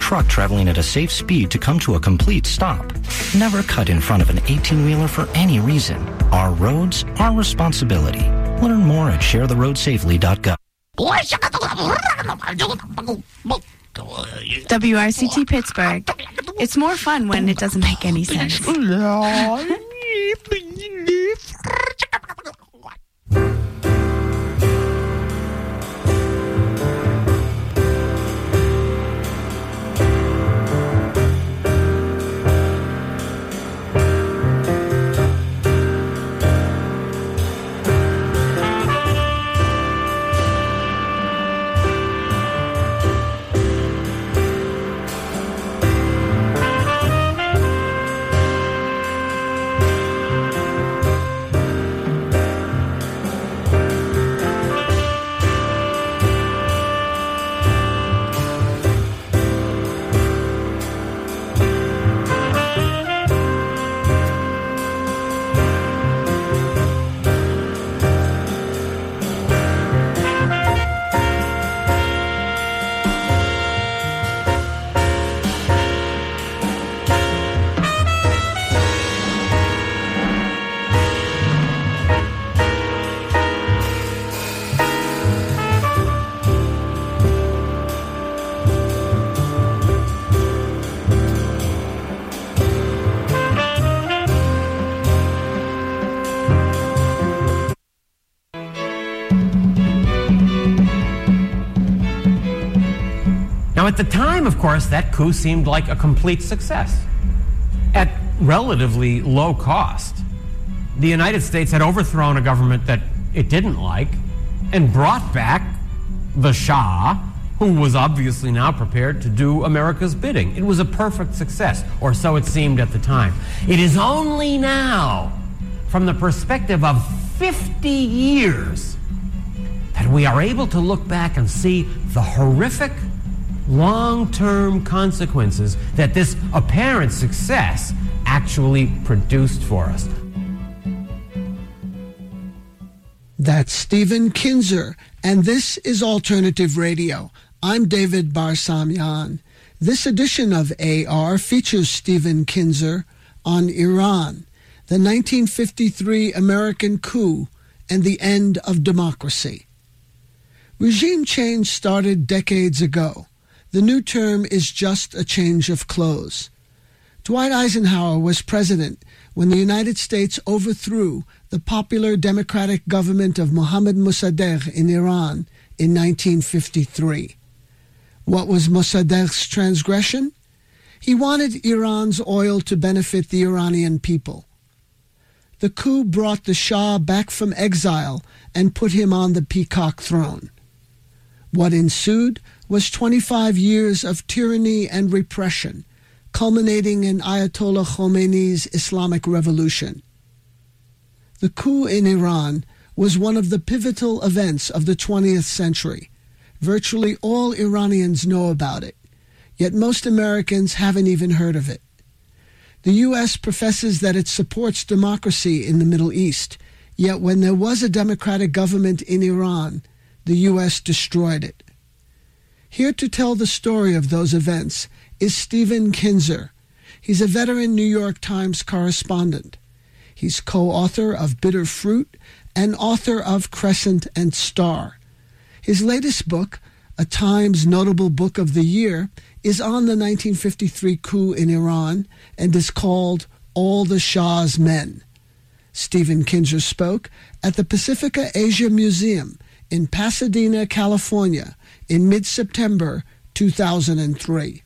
truck traveling at a safe speed to come to a complete stop. Never cut in front of an 18-wheeler for any reason. Our roads, our responsibility. Learn more at sharetheroadsafely.gov. WRCT Pittsburgh. It's more fun when it doesn't make any sense. At the time, of course, that coup seemed like a complete success. At relatively low cost, the United States had overthrown a government that it didn't like and brought back the Shah, who was obviously now prepared to do America's bidding. It was a perfect success, or so it seemed at the time. It is only now, from the perspective of 50 years, that we are able to look back and see the horrific long-term consequences that this apparent success actually produced for us. That's Stephen Kinzer, and this is Alternative Radio. I'm David Barsamian. This edition of AR features Stephen Kinzer on Iran, the 1953 American coup, and the end of democracy. Regime change started decades ago. The new term is just a change of clothes. Dwight Eisenhower was president when the United States overthrew the popular democratic government of Mohammad Mossadegh in Iran in 1953. What was Mossadegh's transgression? He wanted Iran's oil to benefit the Iranian people. The coup brought the Shah back from exile and put him on the peacock throne. What ensued was 25 years of tyranny and repression, culminating in Ayatollah Khomeini's Islamic Revolution. The coup in Iran was one of the pivotal events of the 20th century. Virtually all Iranians know about it, yet most Americans haven't even heard of it. The U.S. professes that it supports democracy in the Middle East, yet when there was a democratic government in Iran, the U.S. destroyed it. Here to tell the story of those events is Stephen Kinzer. He's a veteran New York Times correspondent. He's co-author of Bitter Fruit and author of Crescent and Star. His latest book, a Times Notable Book of the Year, is on the 1953 coup in Iran and is called All the Shah's Men. Stephen Kinzer spoke at the Pacifica Asia Museum in Pasadena, California, in mid-September 2003.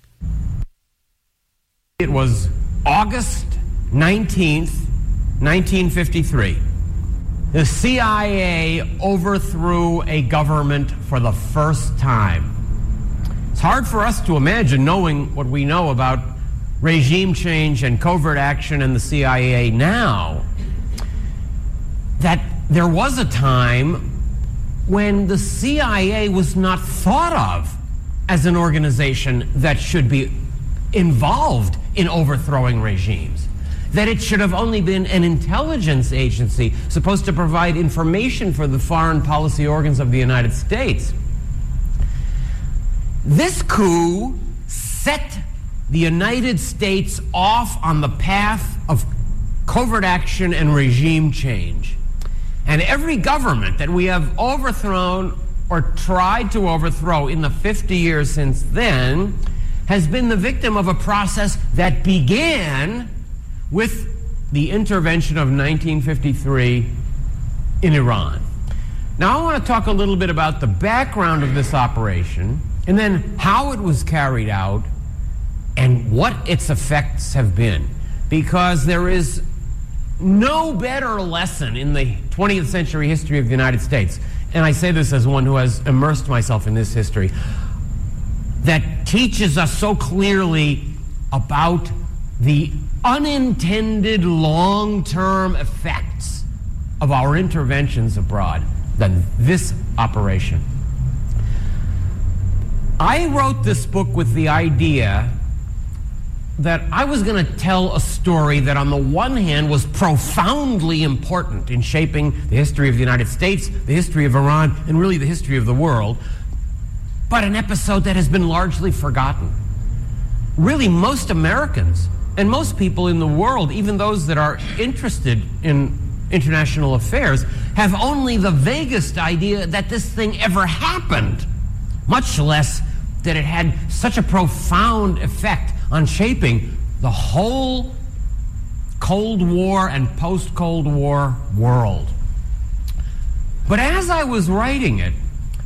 It was August 19th, 1953. The CIA overthrew a government for the first time. It's hard for us to imagine, knowing what we know about regime change and covert action in the CIA now, that there was a time when the CIA was not thought of as an organization that should be involved in overthrowing regimes, that it should have only been an intelligence agency supposed to provide information for the foreign policy organs of the United States. This coup set the United States off on the path of covert action and regime change. And every government that we have overthrown or tried to overthrow in the 50 years since then has been the victim of a process that began with the intervention of 1953 in Iran. Now, I want to talk a little bit about the background of this operation, and then how it was carried out, and what its effects have been. Because there is no better lesson in the 20th century history of the United States, and I say this as one who has immersed myself in this history, that teaches us so clearly about the unintended long-term effects of our interventions abroad than this operation. I wrote this book with the idea that I was going to tell a story that on the one hand was profoundly important in shaping the history of the United States, the history of Iran, and really the history of the world, but an episode that has been largely forgotten. Really, most Americans and most people in the world, even those that are interested in international affairs, have only the vaguest idea that this thing ever happened, much less that it had such a profound effect on shaping the whole Cold War and post-Cold War world. But as I was writing it,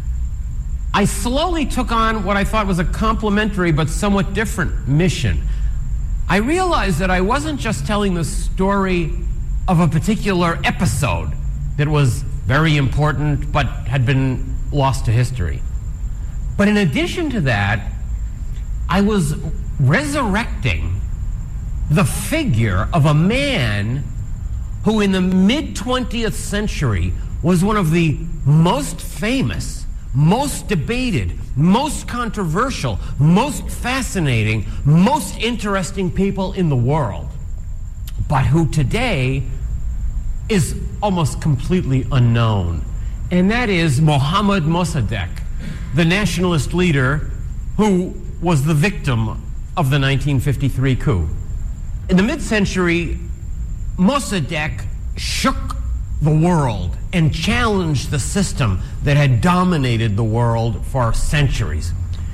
I slowly took on what I thought was a complementary but somewhat different mission. I realized that I wasn't just telling the story of a particular episode that was very important but had been lost to history. But in addition to that, I was resurrecting the figure of a man who in the mid-20th century was one of the most famous, most debated, most controversial, most fascinating, most interesting people in the world, but who today is almost completely unknown. And that is Mohammad Mossadegh, the nationalist leader who was the victim of the 1953 coup. In the mid-century, Mossadegh shook the world and challenged the system that had dominated the world for centuries.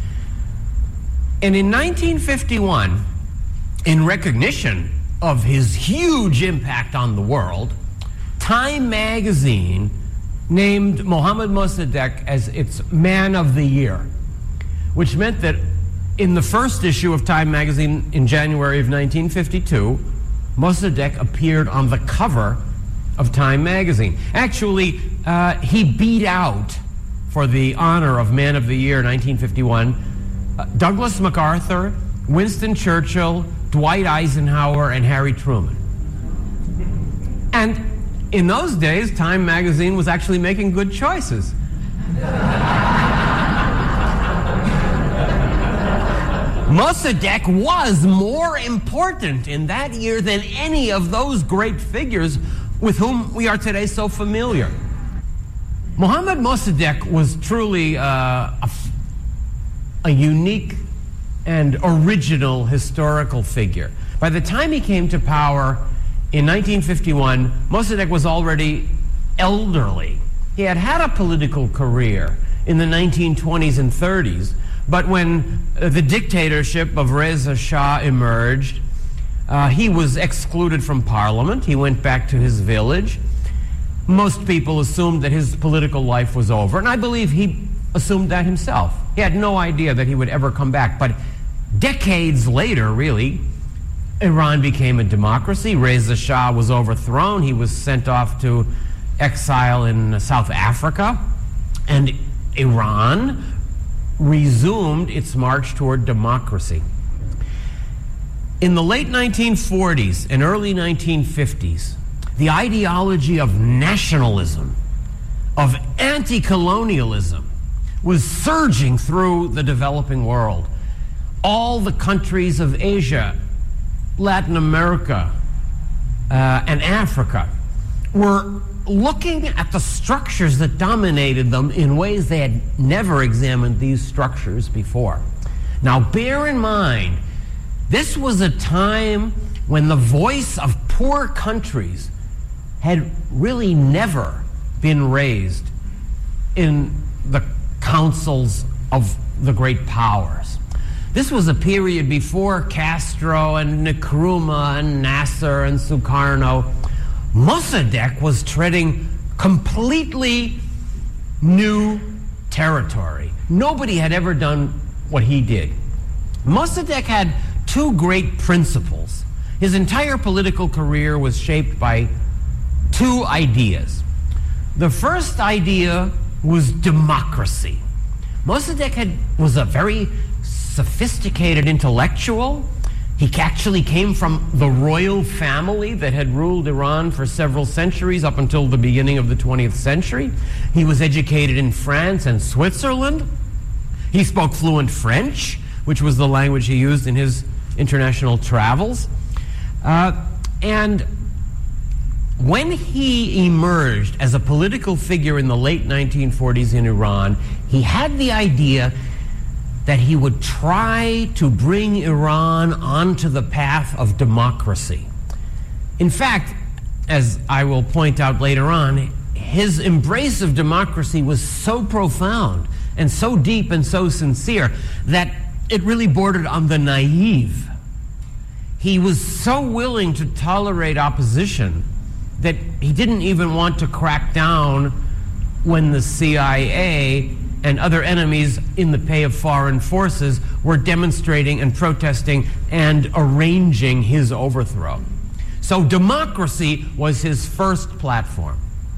And in 1951, in recognition of his huge impact on the world, Time magazine named Mohammad Mossadegh as its Man of the Year, which meant that in the first issue of Time magazine in January of 1952, Mossadegh appeared on the cover of Time magazine. Actually, he beat out, for the honor of Man of the Year 1951, Douglas MacArthur, Winston Churchill, Dwight Eisenhower, and Harry Truman. And in those days, Time magazine was actually making good choices. Mossadegh was more important in that year than any of those great figures with whom we are today so familiar. Mohammad Mossadegh was truly a unique and original historical figure. By the time he came to power in 1951, Mossadegh was already elderly. He had had a political career in the 1920s and 30s, but when the dictatorship of Reza Shah emerged, he was excluded from parliament. He went back to his village. Most people assumed that his political life was over, and I believe he assumed that himself. He had no idea that he would ever come back. But decades later, really, Iran became a democracy. Reza Shah was overthrown. He was sent off to exile in South Africa, and Iran resumed its march toward democracy. In the late 1940s and early 1950s, the ideology of nationalism, of anti-colonialism, was surging through the developing world. All the countries of Asia, Latin America, and Africa were looking at the structures that dominated them in ways they had never examined these structures before. Now, bear in mind, this was a time when the voice of poor countries had really never been raised in the councils of the great powers. This was a period before Castro and Nkrumah and Nasser and Sukarno. Mossadegh was treading completely new territory. Nobody had ever done what he did. Mossadegh had two great principles. His entire political career was shaped by two ideas. The first idea was democracy. Mossadegh was a very sophisticated intellectual. He actually came from the royal family that had ruled Iran for several centuries up until the beginning of the 20th century. He was educated in France and Switzerland. He spoke fluent French, which was the language he used in his international travels. And when he emerged as a political figure in the late 1940s in Iran, he had the idea that he would try to bring Iran onto the path of democracy. In fact, as I will point out later on, his embrace of democracy was so profound and so deep and so sincere that it really bordered on the naive. He was so willing to tolerate opposition that he didn't even want to crack down when the CIA and other enemies in the pay of foreign forces were demonstrating and protesting and arranging his overthrow. So democracy was his first platform.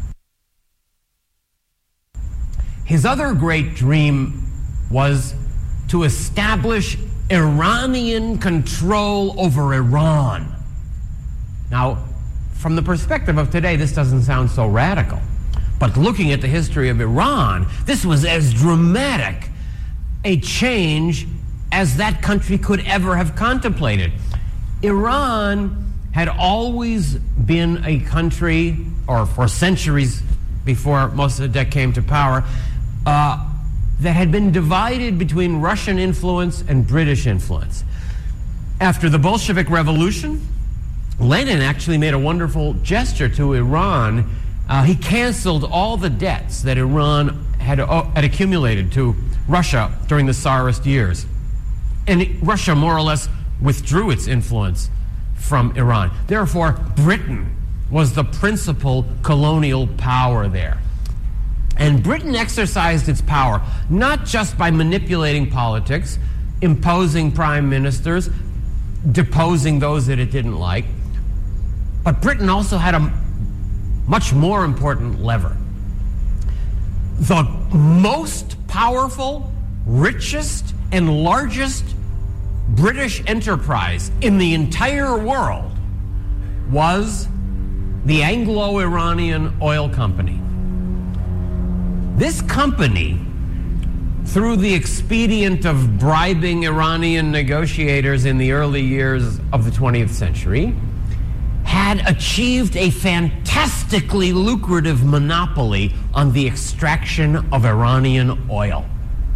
His other great dream was to establish Iranian control over Iran. Now, from the perspective of today, this doesn't sound so radical. But looking at the history of Iran, this was as dramatic a change as that country could ever have contemplated. Iran had always been a country, or for centuries before Mossadegh came to power, that had been divided between Russian influence and British influence. After the Bolshevik Revolution, Lenin actually made a wonderful gesture to Iran. He canceled all the debts that Iran had accumulated to Russia during the Tsarist years. And Russia more or less withdrew its influence from Iran. Therefore, Britain was the principal colonial power there. And Britain exercised its power not just by manipulating politics, imposing prime ministers, deposing those that it didn't like, but Britain also had a much more important lever. The most powerful, richest, and largest British enterprise in the entire world was the Anglo-Iranian Oil Company. This company, through the expedient of bribing Iranian negotiators in the early years of the 20th century, had achieved a fantastically lucrative monopoly on the extraction of Iranian oil.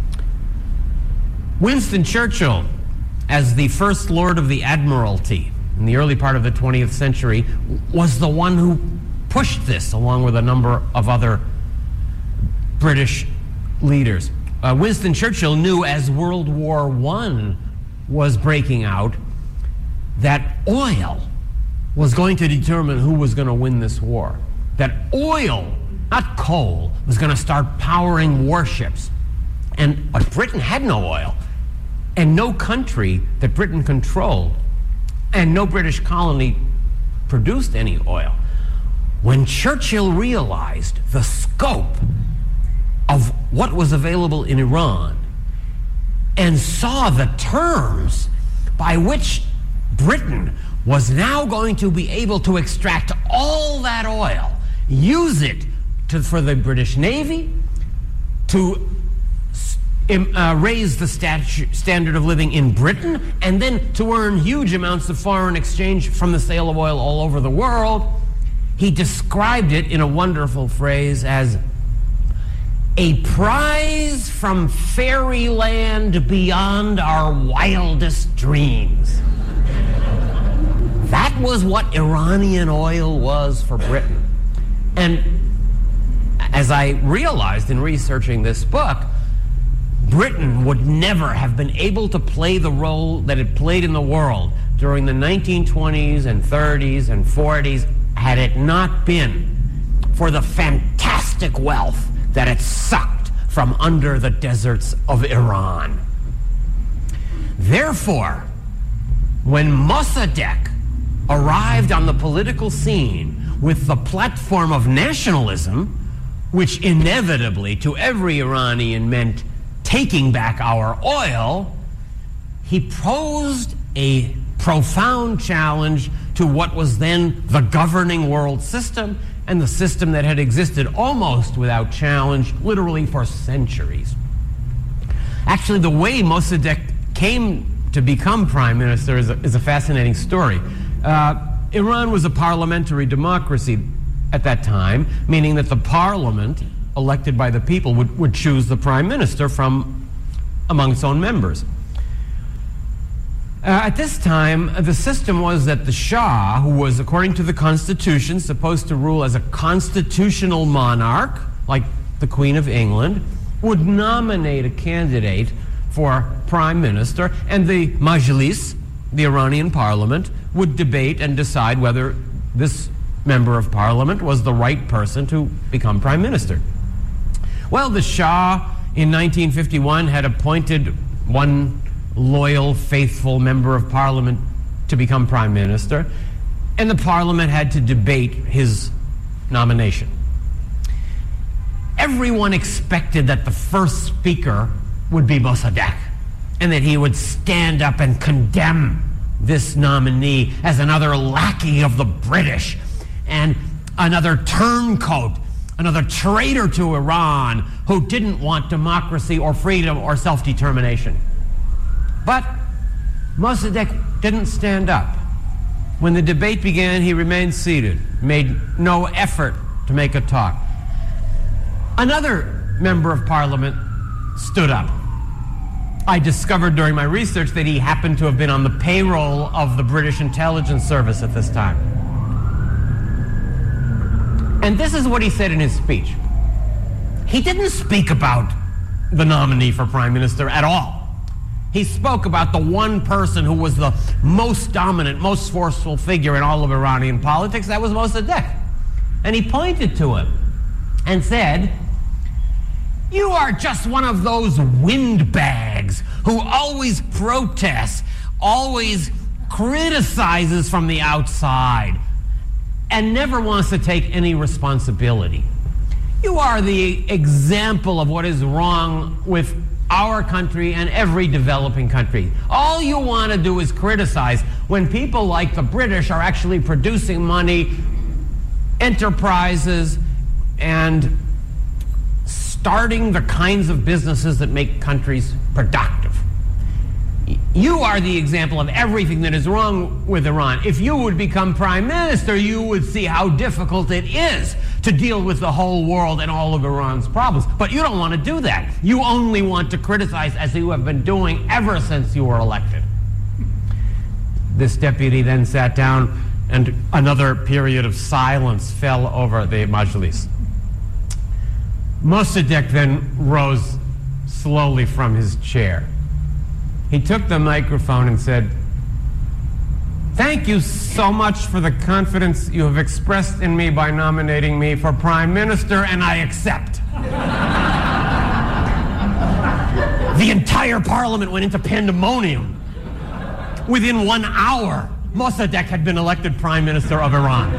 Winston Churchill, as the First Lord of the Admiralty in the early part of the 20th century, was the one who pushed this along with a number of other British leaders. Winston Churchill knew as World War I was breaking out that oil was going to determine who was going to win this war. That oil, not coal, was going to start powering warships. But Britain had no oil, and no country that Britain controlled, and no British colony produced any oil. When Churchill realized the scope of what was available in Iran and saw the terms by which Britain was now going to be able to extract all that oil, use it for the British Navy, to raise the standard of living in Britain, and then to earn huge amounts of foreign exchange from the sale of oil all over the world, he described it in a wonderful phrase as a prize from fairyland beyond our wildest dreams. That was what Iranian oil was for Britain. And as I realized in researching this book, Britain would never have been able to play the role that it played in the world during the 1920s and 30s and 40s had it not been for the fantastic wealth that it sucked from under the deserts of Iran. Therefore, when Mossadegh arrived on the political scene with the platform of nationalism, which inevitably to every Iranian meant taking back our oil, he posed a profound challenge to what was then the governing world system and the system that had existed almost without challenge, literally for centuries. Actually, the way Mossadegh came to become prime minister is a fascinating story. Iran was a parliamentary democracy at that time, meaning that the parliament, elected by the people, would choose the prime minister from among its own members. At this time, the system was that the Shah, who was, according to the Constitution, supposed to rule as a constitutional monarch, like the Queen of England, would nominate a candidate for prime minister, and the Majlis, the Iranian parliament, would debate and decide whether this member of parliament was the right person to become prime minister. Well, the Shah in 1951 had appointed one loyal, faithful member of parliament to become prime minister, and the parliament had to debate his nomination. Everyone expected that the first speaker would be Mossadegh, and that he would stand up and condemn this nominee as another lackey of the British and another turncoat, another traitor to Iran who didn't want democracy or freedom or self-determination. But Mossadegh didn't stand up. When the debate began, he remained seated, made no effort to make a talk. Another member of parliament stood up. I discovered during my research that he happened to have been on the payroll of the British intelligence service at this time. And this is what he said in his speech. He didn't speak about the nominee for prime minister at all. He spoke about the one person who was the most dominant, most forceful figure in all of Iranian politics. That was Mossadegh. And he pointed to him and said, "You are just one of those windbags who always protests, always criticizes from the outside, and never wants to take any responsibility. You are the example of what is wrong with our country and every developing country. All you want to do is criticize when people like the British are actually producing money, enterprises, and starting the kinds of businesses that make countries productive. You are the example of everything that is wrong with Iran. If you would become prime minister, you would see how difficult it is to deal with the whole world and all of Iran's problems. But you don't want to do that. You only want to criticize, as you have been doing ever since you were elected." This deputy then sat down, and another period of silence fell over the Majlis. Mossadegh then rose slowly from his chair. He took the microphone and said, "Thank you so much for the confidence you have expressed in me by nominating me for prime minister, and I accept." The entire parliament went into pandemonium. Within 1 hour, Mossadegh had been elected prime minister of Iran.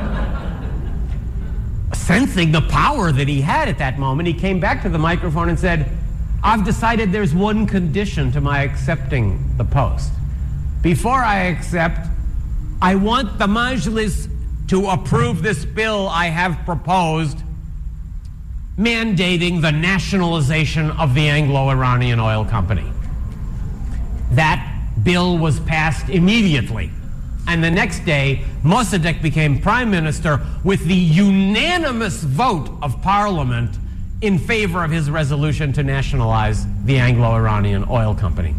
Sensing the power that he had at that moment, he came back to the microphone and said, "I've decided there's one condition to my accepting the post. Before I accept, I want the Majlis to approve this bill I have proposed, mandating the nationalization of the Anglo-Iranian Oil Company." That bill was passed immediately. And the next day, Mossadegh became prime minister with the unanimous vote of parliament in favor of his resolution to nationalize the Anglo-Iranian Oil Company.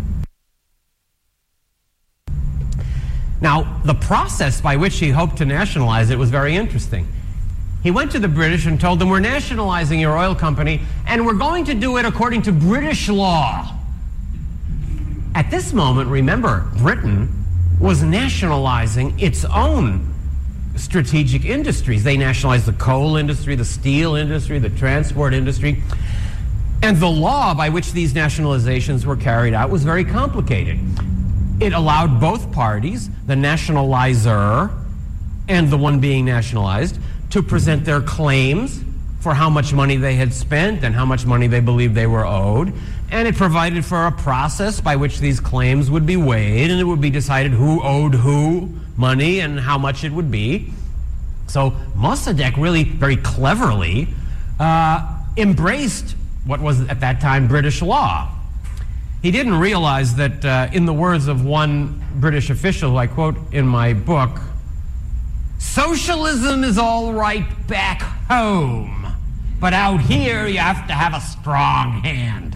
Now, the process by which he hoped to nationalize it was very interesting. He went to the British and told them, we're nationalizing your oil company, and we're going to do it according to British law. At this moment, remember, Britain was nationalizing its own strategic industries. They nationalized the coal industry, the steel industry, the transport industry. And the law by which these nationalizations were carried out was very complicated. It allowed both parties, the nationalizer and the one being nationalized, to present their claims for how much money they had spent and how much money they believed they were owed. And it provided for a process by which these claims would be weighed, and it would be decided who owed who money and how much it would be. So Mossadegh really very cleverly embraced what was at that time British law. He didn't realize that, in the words of one British official, who I quote in my book, socialism is all right back home, but out here you have to have a strong hand.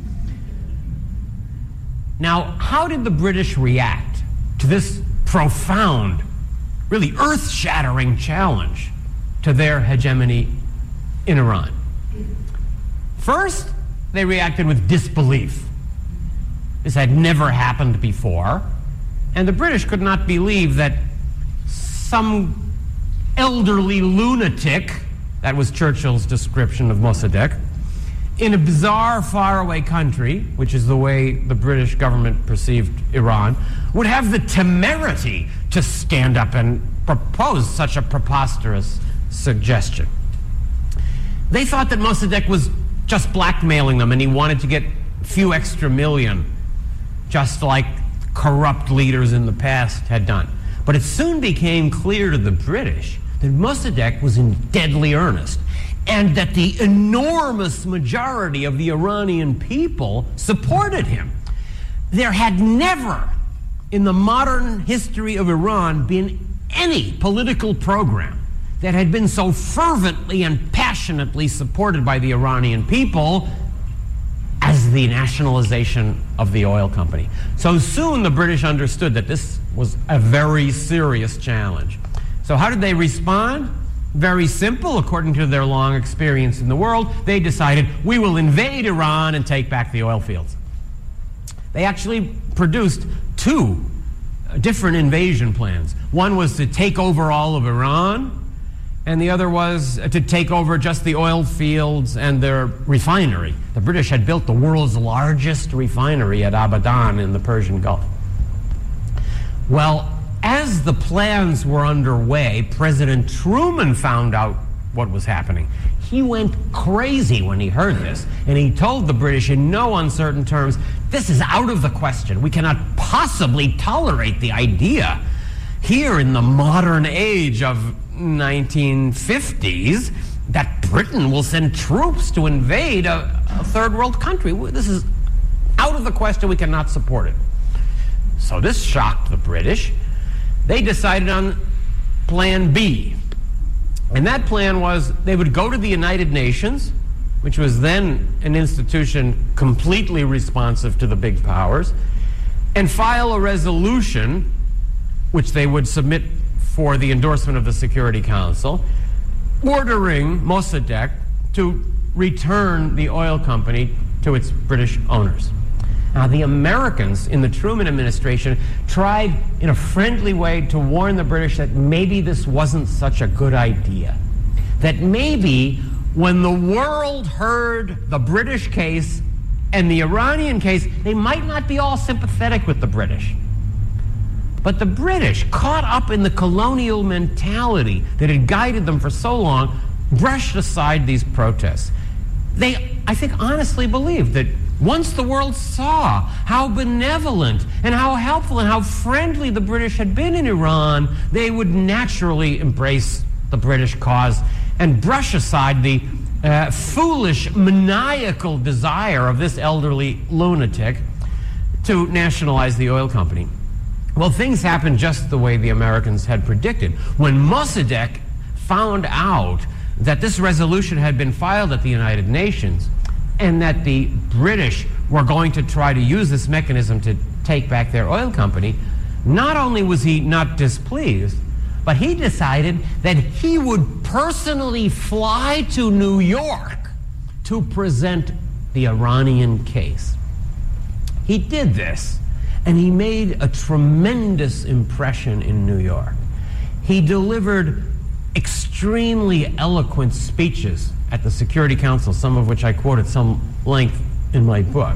Now, how did the British react to this profound, really earth-shattering challenge to their hegemony in Iran? First, they reacted with disbelief. This had never happened before, and the British could not believe that some elderly lunatic, that was Churchill's description of Mossadegh, in a bizarre, faraway country, which is the way the British government perceived Iran, would have the temerity to stand up and propose such a preposterous suggestion. They thought that Mossadegh was just blackmailing them and he wanted to get a few extra million, just like corrupt leaders in the past had done. But it soon became clear to the British that Mossadegh was in deadly earnest, and that the enormous majority of the Iranian people supported him. There had never, in the modern history of Iran, been any political program that had been so fervently and passionately supported by the Iranian people as the nationalization of the oil company. So soon the British understood that this was a very serious challenge. So how did they respond? Very simple, according to their long experience in the world. They decided, we will invade Iran and take back the oil fields. They actually produced two different invasion plans. One was to take over all of Iran, and the other was to take over just the oil fields and their refinery. The British had built the world's largest refinery at Abadan in the Persian Gulf. Well, as the plans were underway, President Truman found out what was happening. He went crazy when he heard this, and he told the British in no uncertain terms, this is out of the question. We cannot possibly tolerate the idea here in the modern age of 1950s that Britain will send troops to invade a third world country. This is out of the question. We cannot support it. So this shocked the British. They decided on Plan B. And that plan was they would go to the United Nations, which was then an institution completely responsive to the big powers, and file a resolution which they would submit for the endorsement of the Security Council, ordering Mossadegh to return the oil company to its British owners. Now, the Americans in the Truman administration tried in a friendly way to warn the British that maybe this wasn't such a good idea. That maybe when the world heard the British case and the Iranian case, they might not be all sympathetic with the British. But the British, caught up in the colonial mentality that had guided them for so long, brushed aside these protests. They, I think, honestly believed that once the world saw how benevolent and how helpful and how friendly the British had been in Iran, they would naturally embrace the British cause and brush aside the foolish, maniacal desire of this elderly lunatic to nationalize the oil company. Well, things happened just the way the Americans had predicted. When Mossadegh found out that this resolution had been filed at the United Nations and that the British were going to try to use this mechanism to take back their oil company, not only was he not displeased, but he decided that he would personally fly to New York to present the Iranian case. He did this, and he made a tremendous impression in New York. He delivered extremely eloquent speeches at the Security Council, some of which I quote at some length in my book.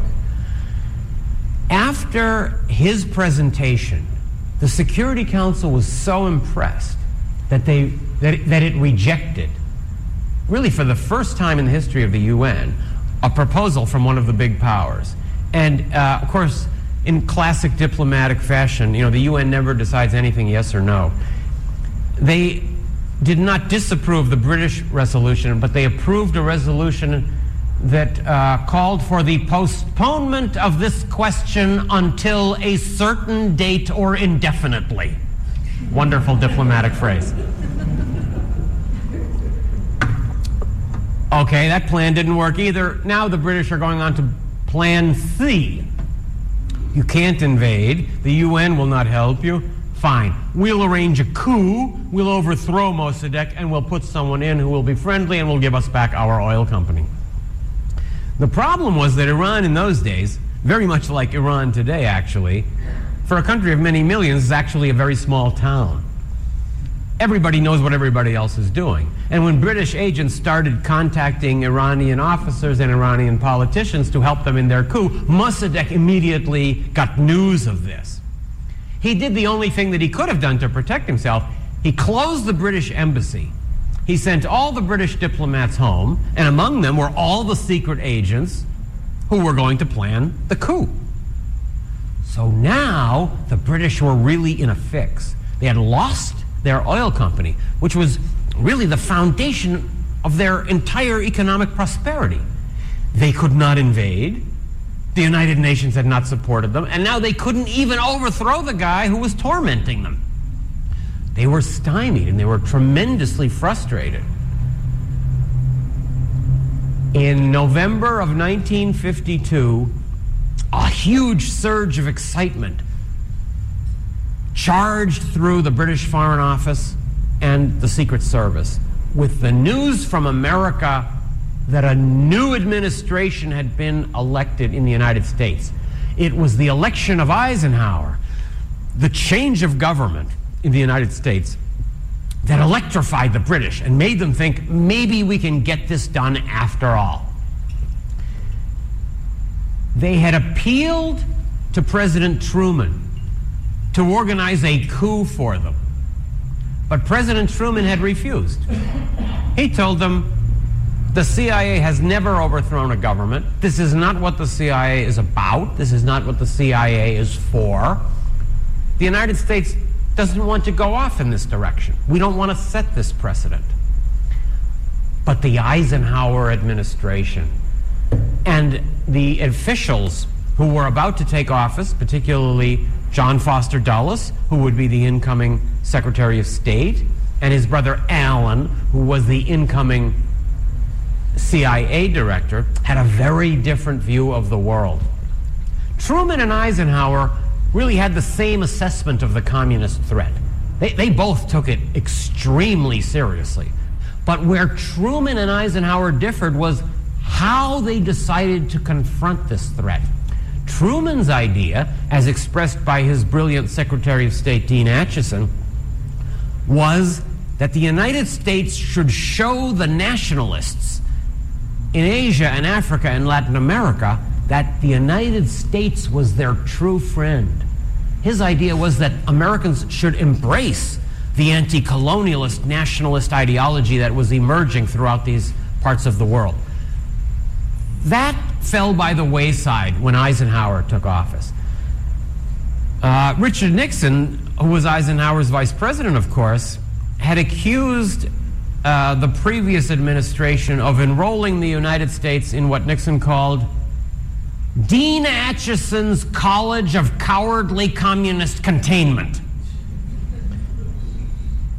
After his presentation, the Security Council was so impressed that it rejected, really for the first time in the history of the UN, a proposal from one of the big powers. And of course, in classic diplomatic fashion, the UN never decides anything yes or no. They did not disapprove the British resolution, but they approved a resolution that called for the postponement of this question until a certain date or indefinitely. Wonderful diplomatic phrase. Okay, that plan didn't work either. Now the British are going on to Plan C. You can't invade. The UN will not help you. Fine. We'll arrange a coup. We'll overthrow Mossadegh, and we'll put someone in who will be friendly and will give us back our oil company. The problem was that Iran in those days, very much like Iran today actually, for a country of many millions, is actually a very small town. Everybody knows what everybody else is doing. And when British agents started contacting Iranian officers and Iranian politicians to help them in their coup, Mossadegh immediately got news of this. He did the only thing that he could have done to protect himself. He closed the British embassy. He sent all the British diplomats home, and among them were all the secret agents who were going to plan the coup. So now the British were really in a fix. They had lost their oil company, which was really the foundation of their entire economic prosperity. They could not invade. The United Nations had not supported them, and now they couldn't even overthrow the guy who was tormenting them. They were stymied, and they were tremendously frustrated. In November of 1952, a huge surge of excitement charged through the British Foreign Office and the Secret Service with the news from America that a new administration had been elected in the United States. It was the election of Eisenhower, the change of government in the United States, that electrified the British and made them think, maybe we can get this done after all. They had appealed to President Truman to organize a coup for them. But President Truman had refused. He told them, the CIA has never overthrown a government. This is not what the CIA is about. This is not what the CIA is for. The United States doesn't want to go off in this direction. We don't want to set this precedent. But the Eisenhower administration and the officials who were about to take office, particularly John Foster Dulles, who would be the incoming Secretary of State, and his brother Alan, who was the incoming CIA director, had a very different view of the world. Truman and Eisenhower really had the same assessment of the communist threat. They both took it extremely seriously. But where Truman and Eisenhower differed was how they decided to confront this threat. Truman's idea, as expressed by his brilliant Secretary of State Dean Acheson, was that the United States should show the nationalists in Asia and Africa and Latin America that the United States was their true friend. His idea was that Americans should embrace the anti-colonialist, nationalist ideology that was emerging throughout these parts of the world. That fell by the wayside when Eisenhower took office. Richard Nixon, who was Eisenhower's vice president, of course, had accused the previous administration of enrolling the United States in what Nixon called Dean Acheson's College of Cowardly Communist Containment.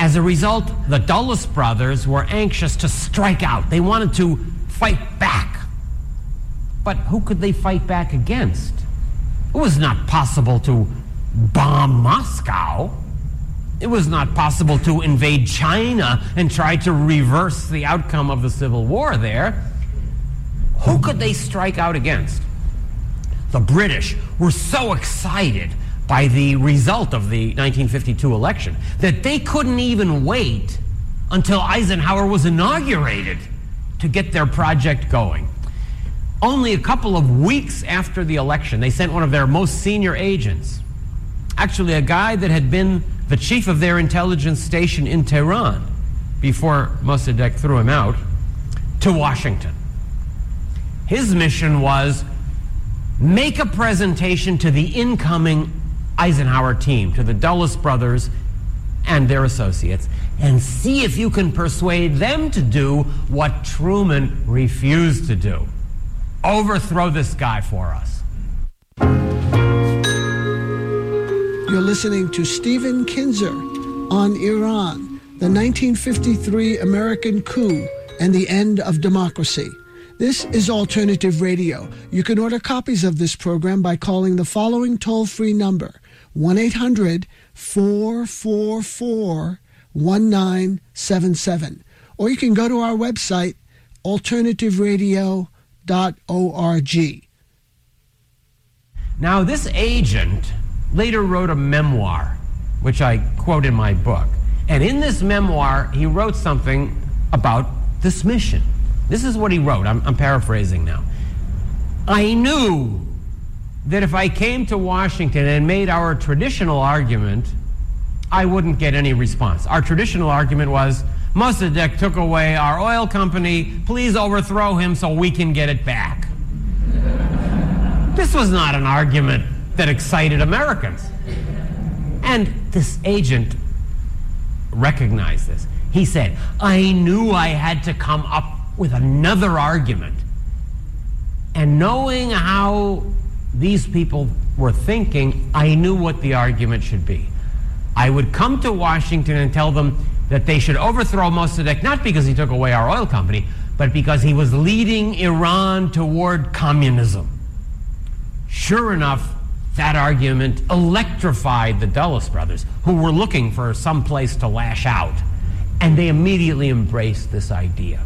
As a result, the Dulles brothers were anxious to strike out. They wanted to fight back. But who could they fight back against? It was not possible to bomb Moscow. It was not possible to invade China and try to reverse the outcome of the Civil War there. Who could they strike out against? The British were so excited by the result of the 1952 election that they couldn't even wait until Eisenhower was inaugurated to get their project going. Only a couple of weeks after the election, they sent one of their most senior agents, actually a guy that had been the chief of their intelligence station in Tehran before Mossadegh threw him out, to Washington. His mission was make a presentation to the incoming Eisenhower team, to the Dulles brothers and their associates, and see if you can persuade them to do what Truman refused to do. Overthrow this guy for us. You're listening to Stephen Kinzer on Iran, the 1953 American coup and the end of democracy. This is Alternative Radio. You can order copies of this program by calling the following toll-free number, 1-800-444-1977. Or you can go to our website, alternativeradio.org. Now, this agent later wrote a memoir, which I quote in my book. And in this memoir, he wrote something about this mission. This is what he wrote. I'm paraphrasing now. I knew that if I came to Washington and made our traditional argument, I wouldn't get any response. Our traditional argument was, Mossadegh took away our oil company. Please overthrow him so we can get it back. This was not an argument that excited Americans. And this agent recognized this. He said, I knew I had to come up with another argument. And knowing how these people were thinking, I knew what the argument should be. I would come to Washington and tell them that they should overthrow Mossadegh, not because he took away our oil company, but because he was leading Iran toward communism. Sure enough, that argument electrified the Dulles brothers, who were looking for some place to lash out. And they immediately embraced this idea.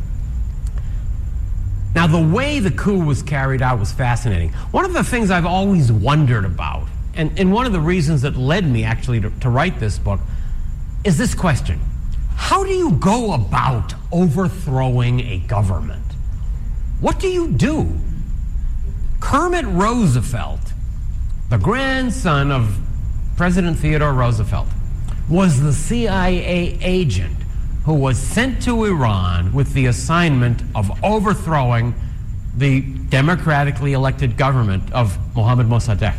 Now, the way the coup was carried out was fascinating. One of the things I've always wondered about, and one of the reasons that led me actually to write this book, is this question. How do you go about overthrowing a government? What do you do? Kermit Roosevelt, the grandson of President Theodore Roosevelt, was the CIA agent who was sent to Iran with the assignment of overthrowing the democratically elected government of Mohammad Mossadegh.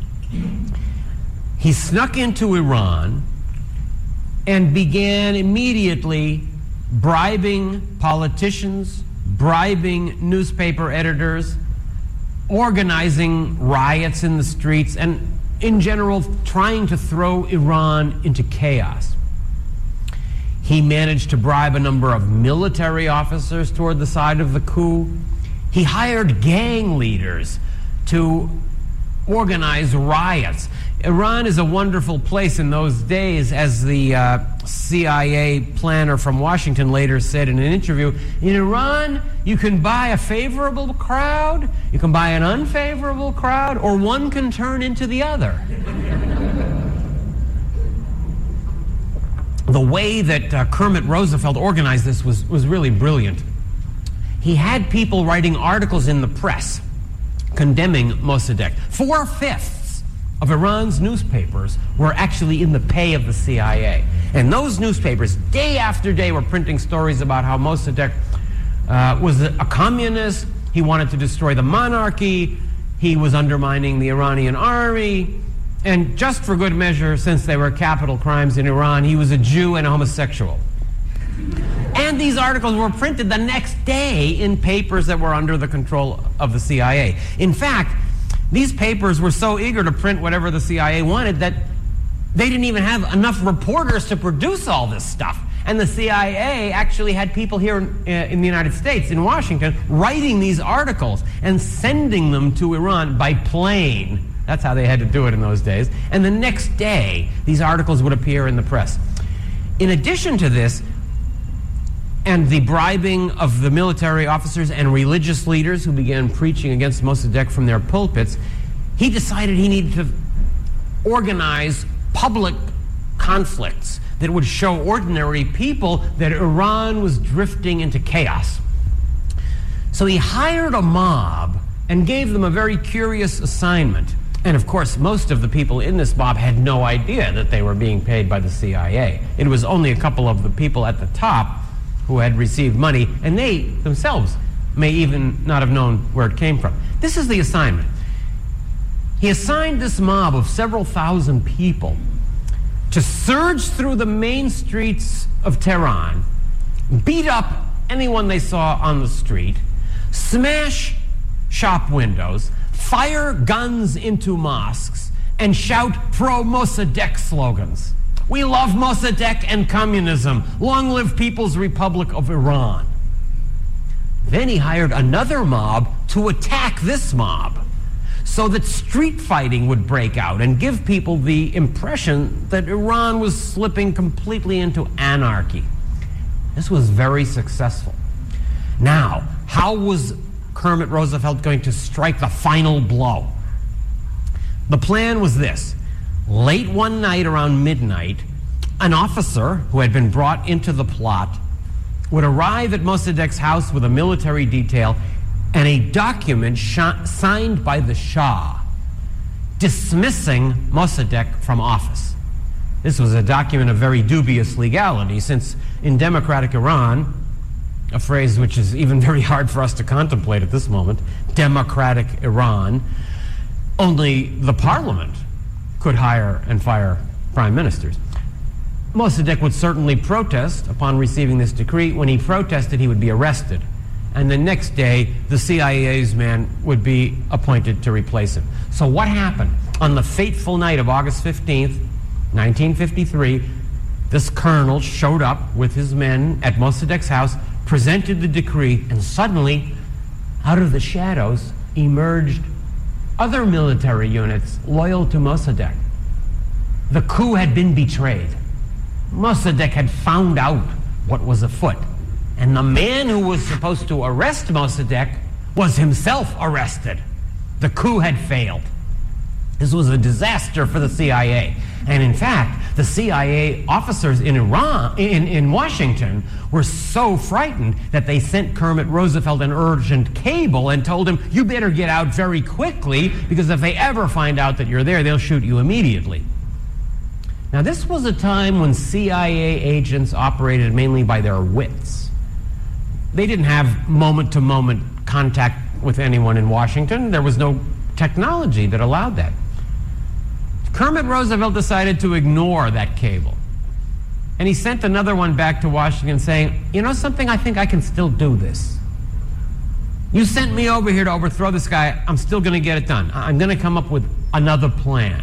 He snuck into Iran and began immediately bribing politicians, bribing newspaper editors, organizing riots in the streets, and in general trying to throw Iran into chaos. He managed to bribe a number of military officers toward the side of the coup. He hired gang leaders to organize riots. Iran is a wonderful place in those days, as the CIA planner from Washington later said in an interview. In Iran, you can buy a favorable crowd, you can buy an unfavorable crowd, or one can turn into the other. The way that Kermit Roosevelt organized this was really brilliant. He had people writing articles in the press condemning Mossadegh. 4/5 of Iran's newspapers were actually in the pay of the CIA. And those newspapers, day after day, were printing stories about how Mossadegh was a communist. He wanted to destroy the monarchy. He was undermining the Iranian army. And just for good measure, since they were capital crimes in Iran, he was a Jew and a homosexual. And these articles were printed the next day in papers that were under the control of the CIA. In fact, these papers were so eager to print whatever the CIA wanted that They didn't even have enough reporters to produce all this stuff. And the CIA actually had people here in the United States, in Washington, writing these articles and sending them to Iran by plane. That's how they had to do it in those days. And the next day, these articles would appear in the press. In addition to this, and the bribing of the military officers and religious leaders who began preaching against Mossadegh from their pulpits, he decided he needed to organize public conflicts that would show ordinary people that Iran was drifting into chaos. So he hired a mob and gave them a very curious assignment. And of course, most of the people in this mob had no idea that they were being paid by the CIA. It was only a couple of the people at the top who had received money, and they themselves may even not have known where it came from. This is the assignment. He assigned this mob of several thousand people to surge through the main streets of Tehran, beat up anyone they saw on the street, smash shop windows, fire guns into mosques, and shout pro-Mossadegh slogans. We love Mossadegh and communism. Long live People's Republic of Iran. Then he hired another mob to attack this mob so that street fighting would break out and give people the impression that Iran was slipping completely into anarchy. This was very successful. Now, how was Kermit Roosevelt going to strike the final blow? The plan was this. Late one night around midnight, an officer who had been brought into the plot would arrive at Mossadegh's house with a military detail and a document signed by the Shah dismissing Mossadegh from office. This was a document of very dubious legality, since in democratic Iran, a phrase which is even very hard for us to contemplate at this moment, democratic Iran, only the parliament could hire and fire prime ministers. Mossadegh would certainly protest upon receiving this decree. When he protested, he would be arrested. And the next day, the CIA's man would be appointed to replace him. So what happened? On the fateful night of August 15th, 1953, this colonel showed up with his men at Mossadegh's house, presented the decree, and suddenly, out of the shadows, emerged other military units loyal to Mossadegh. The coup had been betrayed. Mossadegh had found out what was afoot. And the man who was supposed to arrest Mossadegh was himself arrested. The coup had failed. This was a disaster for the CIA. And in fact, the CIA officers in Washington were so frightened that they sent Kermit Roosevelt an urgent cable and told him, you better get out very quickly, because if they ever find out that you're there, they'll shoot you immediately. Now, this was a time when CIA agents operated mainly by their wits. They didn't have moment-to-moment contact with anyone in Washington. There was no technology that allowed that. Kermit Roosevelt decided to ignore that cable. And he sent another one back to Washington saying, you know something, I think I can still do this. You sent me over here to overthrow this guy, I'm still going to get it done. I'm going to come up with another plan.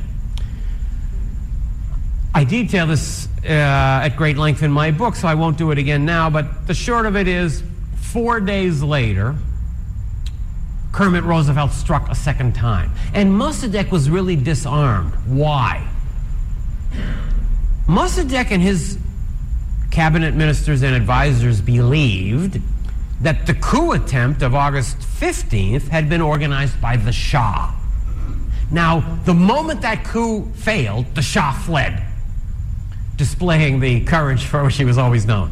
I detail this at great length in my book, so I won't do it again now, but the short of it is, 4 days later, Kermit Roosevelt struck a second time. And Mossadegh was really disarmed. Why? Mossadegh and his cabinet ministers and advisors believed that the coup attempt of August 15th had been organized by the Shah. Now, the moment that coup failed, the Shah fled, displaying the courage for which he was always known.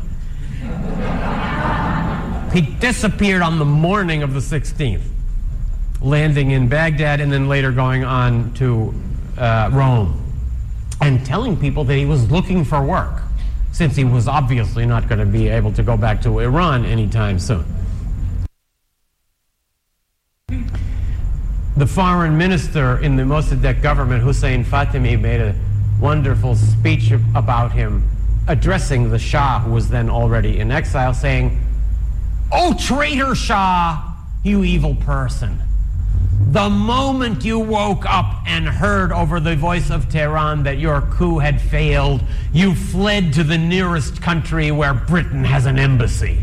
He disappeared on the morning of the 16th, landing in Baghdad and then later going on to Rome, and telling people that he was looking for work, since he was obviously not going to be able to go back to Iran anytime soon. The foreign minister in the Mossadegh government, Hussein Fatemi, made a wonderful speech about him, addressing the Shah, who was then already in exile, saying, "Oh, traitor Shah, you evil person! The moment you woke up and heard over the voice of Tehran that your coup had failed, you fled to the nearest country where Britain has an embassy.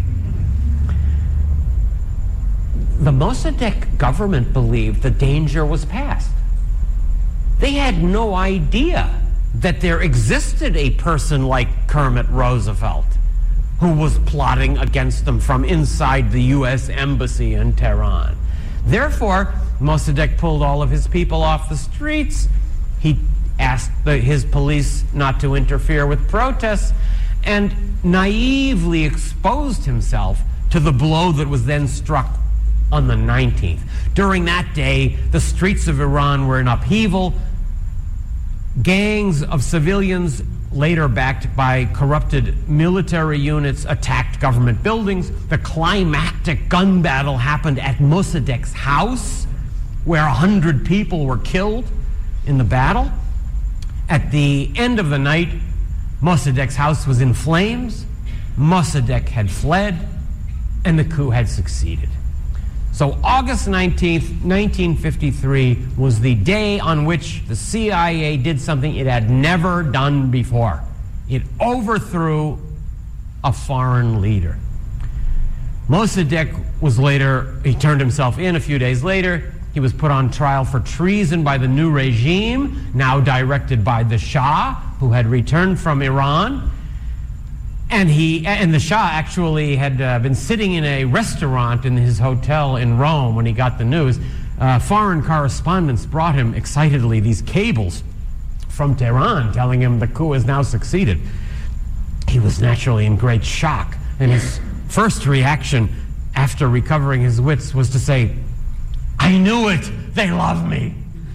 The Mossadegh government believed the danger was past. They had no idea that there existed a person like Kermit Roosevelt who was plotting against them from inside the U.S. embassy in Tehran. Therefore, Mossadegh pulled all of his people off the streets. He asked his police not to interfere with protests and naively exposed himself to the blow that was then struck on the 19th. During that day, the streets of Iran were in upheaval. Gangs of civilians, later backed by corrupted military units, attacked government buildings. The climactic gun battle happened at Mossadegh's house, where 100 people were killed in the battle. At the end of the night, Mossadegh's house was in flames. Mossadegh had fled, and the coup had succeeded. So August 19th, 1953 was the day on which the CIA did something it had never done before. It overthrew a foreign leader. Mossadegh was later, he turned himself in a few days later. He was put on trial for treason by the new regime, now directed by the Shah, who had returned from Iran. And the Shah actually had been sitting in a restaurant in his hotel in Rome when he got the news. Foreign correspondents brought him excitedly these cables from Tehran telling him the coup has now succeeded. He was naturally in great shock, and his first reaction after recovering his wits was to say, "I knew it, they love me."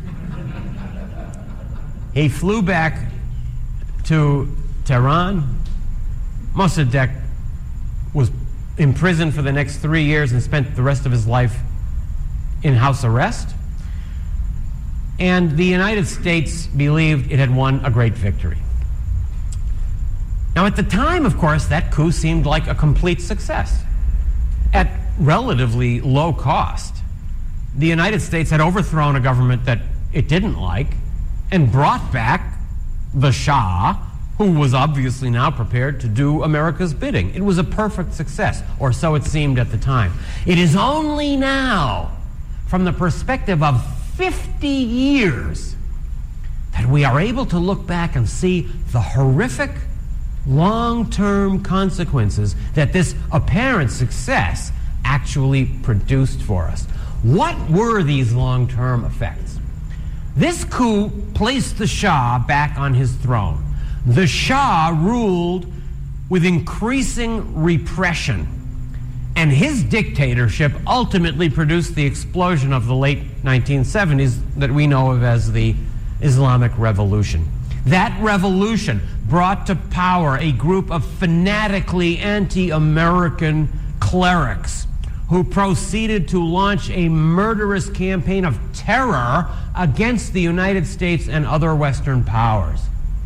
He flew back to Tehran. Mossadegh was imprisoned for the next 3 years and spent the rest of his life in house arrest. And the United States believed it had won a great victory. Now, at the time, of course, that coup seemed like a complete success. At relatively low cost, the United States had overthrown a government that it didn't like and brought back the Shah, who was obviously now prepared to do America's bidding. It was a perfect success, or so it seemed at the time. It is only now, from the perspective of 50 years, that we are able to look back and see the horrific long-term consequences that this apparent success actually produced for us. What were these long-term effects? This coup placed the Shah back on his throne. The Shah ruled with increasing repression, and his dictatorship ultimately produced the explosion of the late 1970s that we know of as the Islamic Revolution. That revolution brought to power a group of fanatically anti-American clerics who proceeded to launch a murderous campaign of terror against the United States and other Western powers.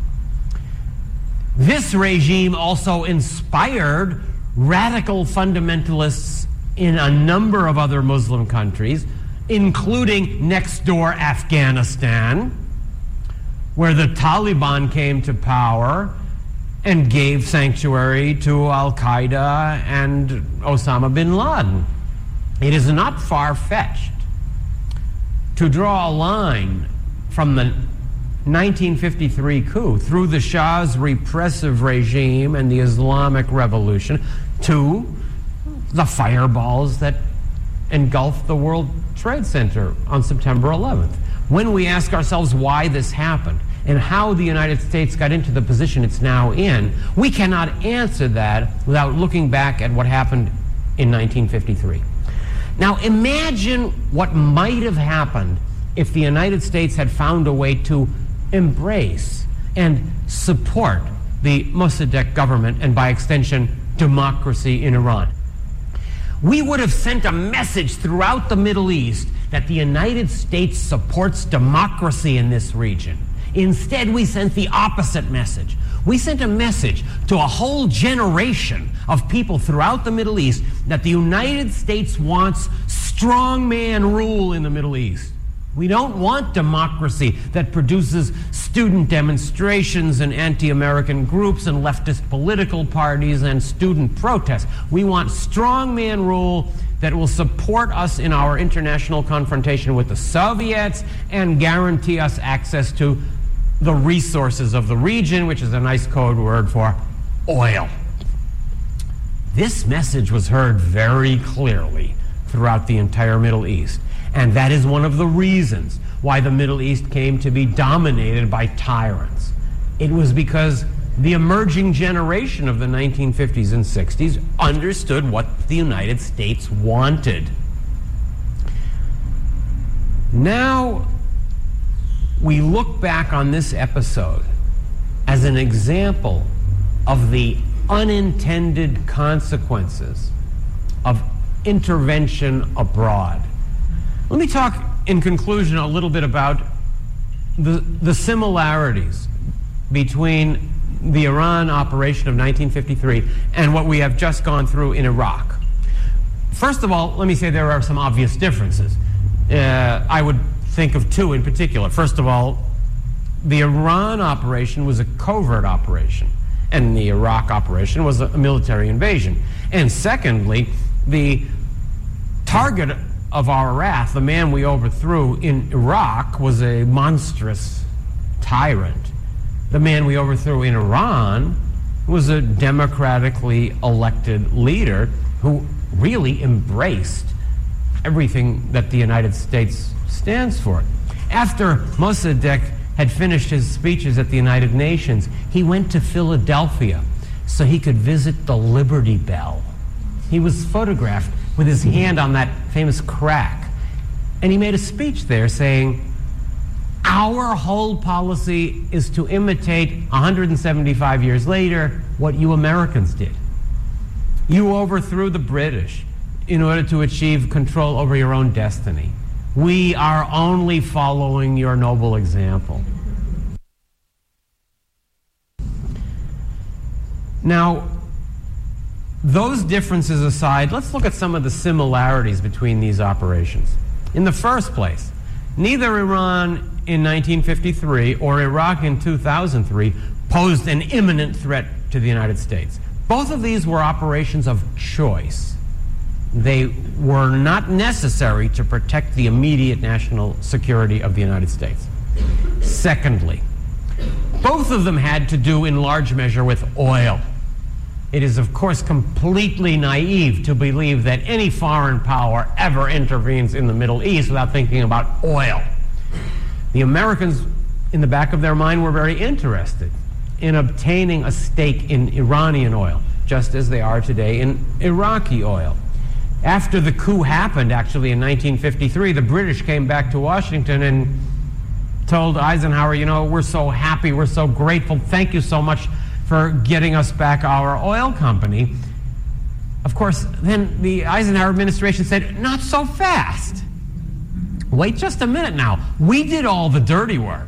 This regime also inspired radical fundamentalists in a number of other Muslim countries, including next door Afghanistan, where the Taliban came to power and gave sanctuary to Al-Qaeda and Osama bin Laden. It is not far-fetched to draw a line from the 1953 coup through the Shah's repressive regime and the Islamic Revolution to the fireballs that engulfed the World Trade Center on September 11th. When we ask ourselves why this happened and how the United States got into the position it's now in, we cannot answer that without looking back at what happened in 1953. Now imagine what might have happened if the United States had found a way to embrace and support the Mossadegh government and, by extension, democracy in Iran. We would have sent a message throughout the Middle East that the United States supports democracy in this region. Instead, we sent the opposite message. We sent a message to a whole generation of people throughout the Middle East that the United States wants strongman rule in the Middle East. We don't want democracy that produces student demonstrations and anti-American groups and leftist political parties and student protests. We want strongman rule that will support us in our international confrontation with the Soviets and guarantee us access to the resources of the region, which is a nice code word for oil. This message was heard very clearly throughout the entire Middle East. And that is one of the reasons why the Middle East came to be dominated by tyrants. It was because the emerging generation of the 1950s and 60s understood what the United States wanted. Now, we look back on this episode as an example of the unintended consequences of intervention abroad. Let me talk in conclusion a little bit about the similarities between the Iran operation of 1953 and what we have just gone through in Iraq. First of all, let me say there are some obvious differences. I would think of two in particular. First of all, the Iran operation was a covert operation, and the Iraq operation was a military invasion. And secondly, the target of our wrath, the man we overthrew in Iraq, was a monstrous tyrant. The man we overthrew in Iran was a democratically elected leader who really embraced everything that the United States stands for. After Mossadegh had finished his speeches at the United Nations, he went to Philadelphia so he could visit the Liberty Bell. He was photographed with his hand on that famous crack. And he made a speech there saying, our whole policy is to imitate 175 years later what you Americans did. You overthrew the British in order to achieve control over your own destiny. We are only following your noble example. Now, those differences aside, let's look at some of the similarities between these operations. In the first place, neither Iran in 1953 or Iraq in 2003 posed an imminent threat to the United States. Both of these were operations of choice. They were not necessary to protect the immediate national security of the United States. Secondly, both of them had to do in large measure with oil. It is, of course, completely naive to believe that any foreign power ever intervenes in the Middle East without thinking about oil. The Americans, in the back of their mind, were very interested in obtaining a stake in Iranian oil, just as they are today in Iraqi oil. After the coup happened, actually, in 1953, the British came back to Washington and told Eisenhower, you know, we're so happy, we're so grateful, thank you so much for getting us back our oil company. Of course, then the Eisenhower administration said, not so fast. Wait just a minute now. We did all the dirty work.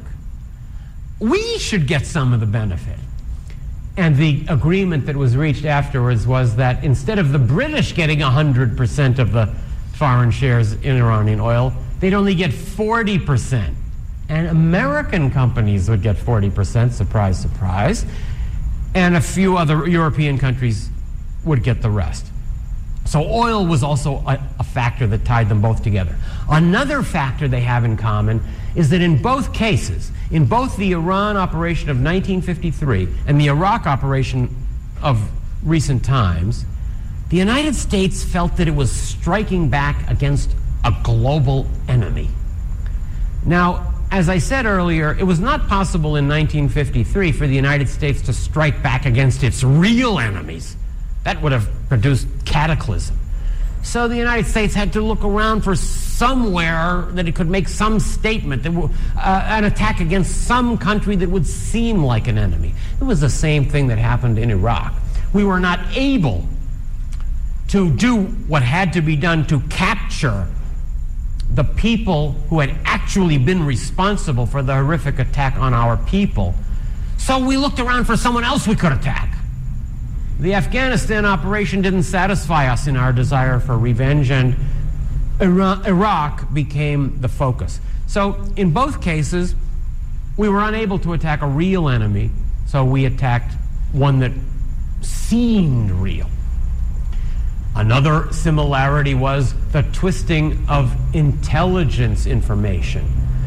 We should get some of the benefit. And the agreement that was reached afterwards was that instead of the British getting 100% of the foreign shares in Iranian oil, they'd only get 40%. And American companies would get 40%, surprise, surprise. And a few other European countries would get the rest. So oil was also a factor that tied them both together. Another factor they have in common is that in both cases, in both the Iran operation of 1953 and the Iraq operation of recent times, the United States felt that it was striking back against a global enemy. Now, as I said earlier, it was not possible in 1953 for the United States to strike back against its real enemies. That would have produced cataclysm. So the United States had to look around for somewhere that it could make some statement, that an attack against some country that would seem like an enemy. It was the same thing that happened in Iraq. We were not able to do what had to be done to capture the people who had actually been responsible for the horrific attack on our people. So we looked around for someone else we could attack. The Afghanistan operation didn't satisfy us in our desire for revenge, and Iraq became the focus. So in both cases, we were unable to attack a real enemy, so we attacked one that seemed real. Another similarity was the twisting of intelligence information.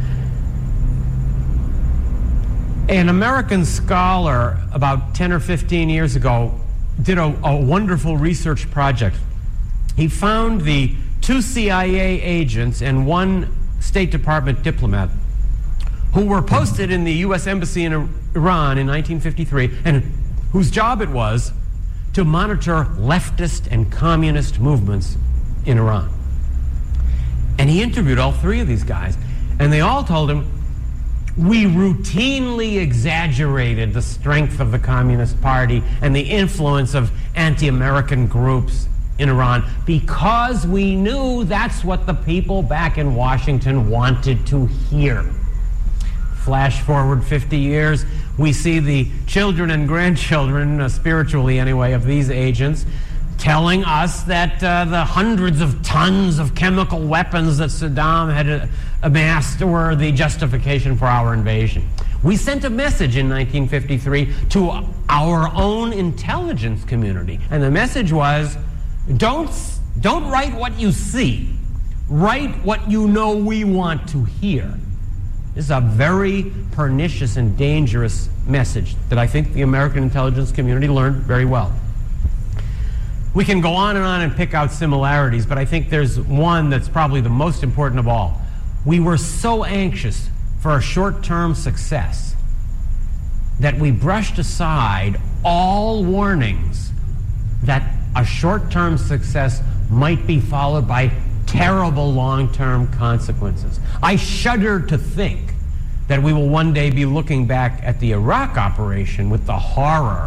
An American scholar about 10 or 15 years ago did a wonderful research project. He found the 2 CIA agents and 1 State Department diplomat who were posted in the U.S. Embassy in Iran in 1953, and whose job it was to monitor leftist and communist movements in Iran. And he interviewed all 3 of these guys, and they all told him, we routinely exaggerated the strength of the Communist Party and the influence of anti-American groups in Iran because we knew that's what the people back in Washington wanted to hear. Flash forward 50 years, we see the children and grandchildren, spiritually anyway, of these agents telling us that the hundreds of tons of chemical weapons that Saddam had amassed were the justification for our invasion. We sent a message in 1953 to our own intelligence community, and the message was, don't write what you see, write what you know we want to hear. This is a very pernicious and dangerous message that I think the American intelligence community learned very well. We can go on and pick out similarities, but I think there's one that's probably the most important of all. We were so anxious for a short-term success that we brushed aside all warnings that a short-term success might be followed by terrible long-term consequences. I shudder to think that we will one day be looking back at the Iraq operation with the horror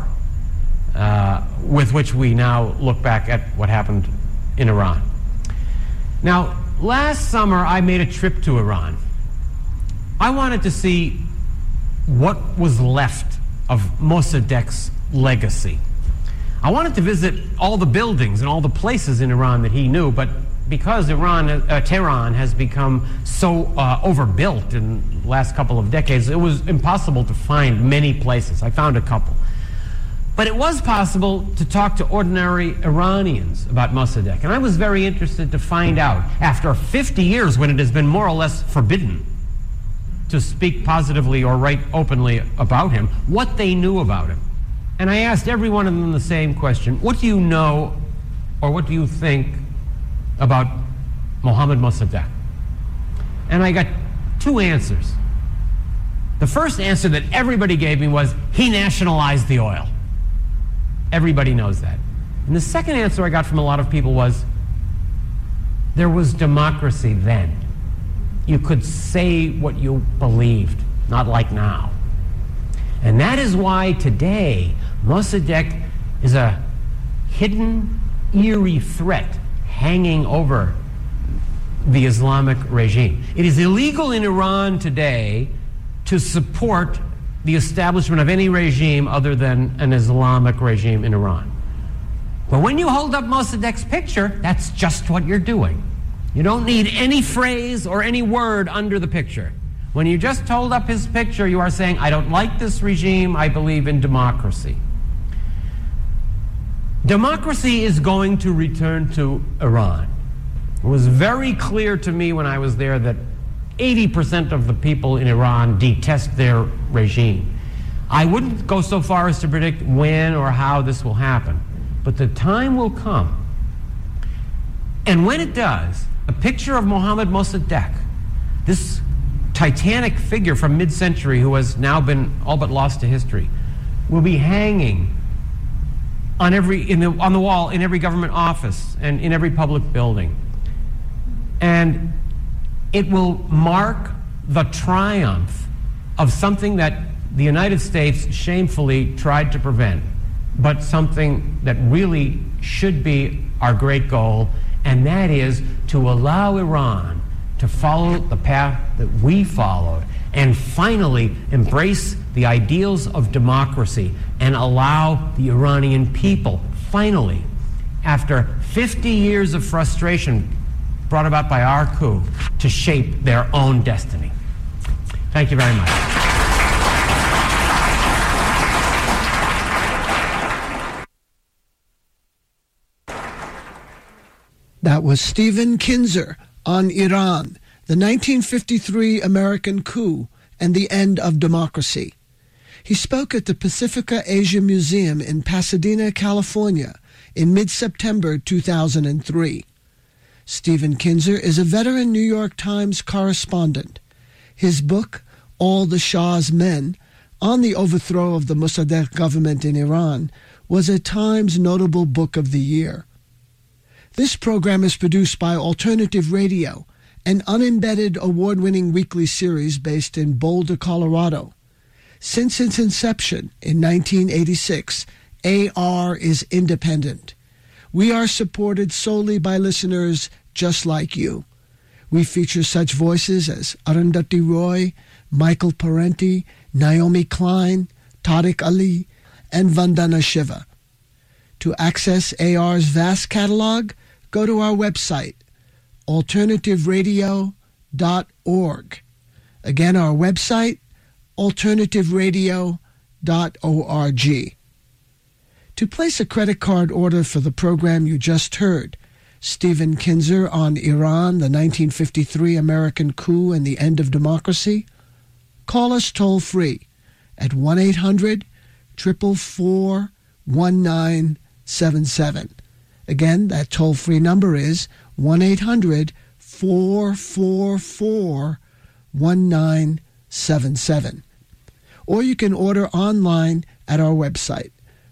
with which we now look back at what happened in Iran. Now, last summer I made a trip to Iran. I wanted to see what was left of Mossadegh's legacy. I wanted to visit all the buildings and all the places in Iran that he knew, but because Tehran has become so overbuilt in the last couple of decades, it was impossible to find many places. I found a couple. But it was possible to talk to ordinary Iranians about Mossadegh, and I was very interested to find out, after 50 years when it has been more or less forbidden to speak positively or write openly about him, what they knew about him. And I asked every one of them the same question: what do you know or what do you think about Mohammad Mossadegh? And I got 2 answers. The first answer that everybody gave me was, he nationalized the oil. Everybody knows that. And the second answer I got from a lot of people was, there was democracy then. You could say what you believed, not like now. And that is why today Mossadegh is a hidden, eerie threat hanging over the Islamic regime. It is illegal in Iran today to support the establishment of any regime other than an Islamic regime in Iran. But when you hold up Mossadegh's picture, that's just what you're doing. You don't need any phrase or any word under the picture. When you just hold up his picture, you are saying, I don't like this regime, I believe in democracy. Democracy is going to return to Iran. It was very clear to me when I was there that 80% of the people in Iran detest their regime. I wouldn't go so far as to predict when or how this will happen, but the time will come. And when it does, a picture of Mohammad Mossadegh, this titanic figure from mid-century who has now been all but lost to history, will be hanging on the wall in every government office and in every public building. And it will mark the triumph of something that the United States shamefully tried to prevent, but something that really should be our great goal, and that is to allow Iran to follow the path that we followed and finally embrace the ideals of democracy and allow the Iranian people finally, after 50 years of frustration brought about by our coup to shape their own destiny. Thank you very much. That was Stephen Kinzer on Iran, the 1953 American coup and the end of democracy. He spoke at the Pacifica Asia Museum in Pasadena, California in mid-September 2003. Stephen Kinzer is a veteran New York Times correspondent. His book, All the Shah's Men, on the overthrow of the Mossadegh government in Iran, was a Times Notable Book of the Year. This program is produced by Alternative Radio, an unembedded award-winning weekly series based in Boulder, Colorado. Since its inception in 1986, AR is independent. We are supported solely by listeners just like you. We feature such voices as Arundhati Roy, Michael Parenti, Naomi Klein, Tariq Ali, and Vandana Shiva. To access AR's vast catalog, go to our website, alternativeradio.org. Again, our website, alternativeradio.org. To place a credit card order for the program you just heard, Stephen Kinzer on Iran, the 1953 American coup and the end of democracy, call us toll-free at 1-800-444-1977. Again, that toll-free number is 1-800-444-1977. Or you can order online at our website,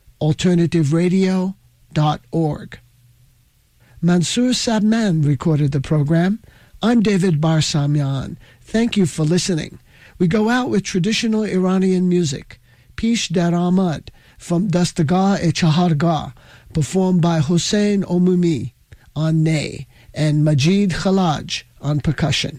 alternativeradio.org. Mansoor Sabman recorded the program. I'm David Barsamian. Thank you for listening. We go out with traditional Iranian music, Pish Dar Amad from Dastagah-e-Chahargah, performed by Hossein Omumi on ney and Majid Khalaj on percussion.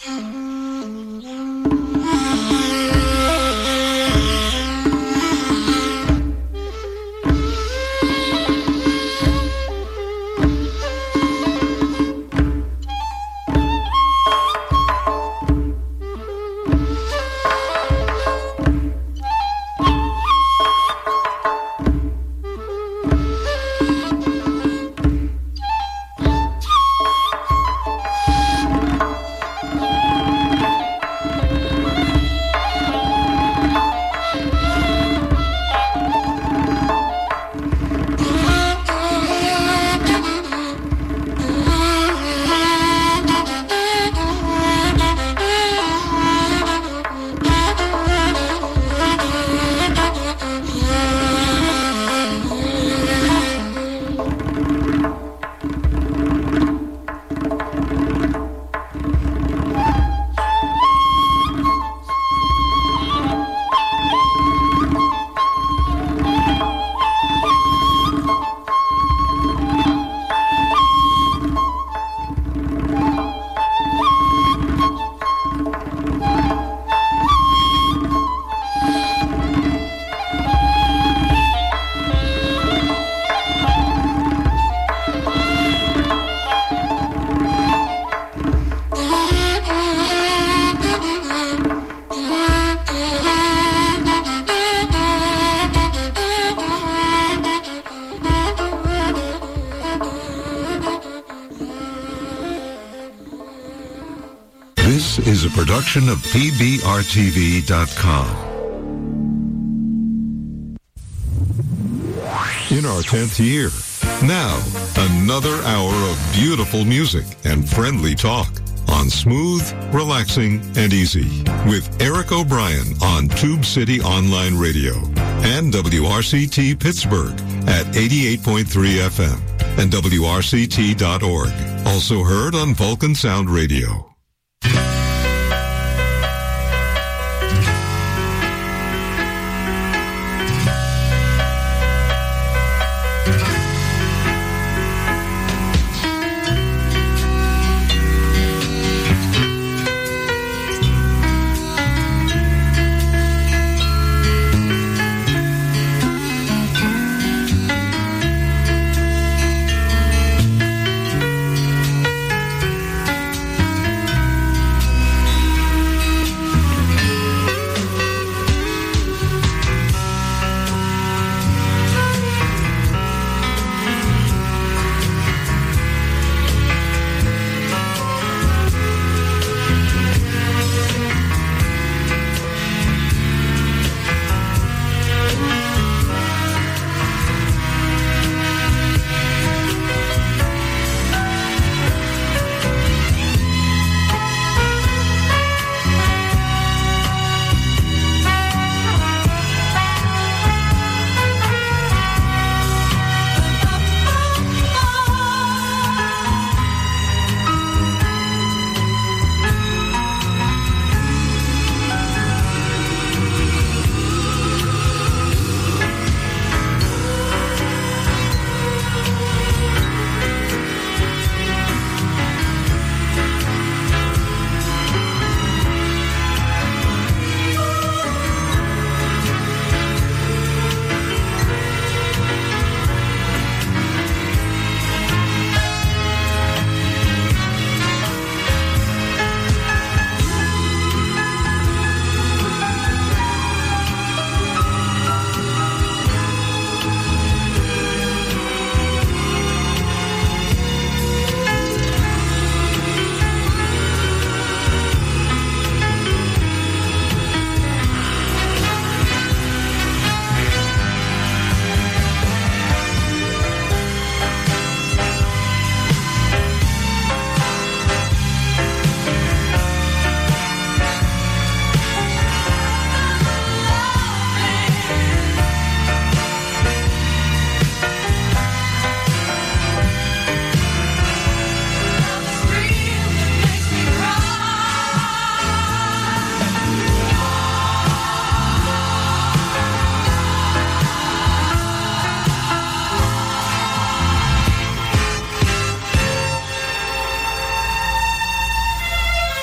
This is a production of PBRTV.com. In our 10th year, now another hour of beautiful music and friendly talk on Smooth, Relaxing, and Easy with Eric O'Brien on Tube City Online Radio and WRCT Pittsburgh at 88.3 FM and WRCT.org. Also heard on Vulcan Sound Radio.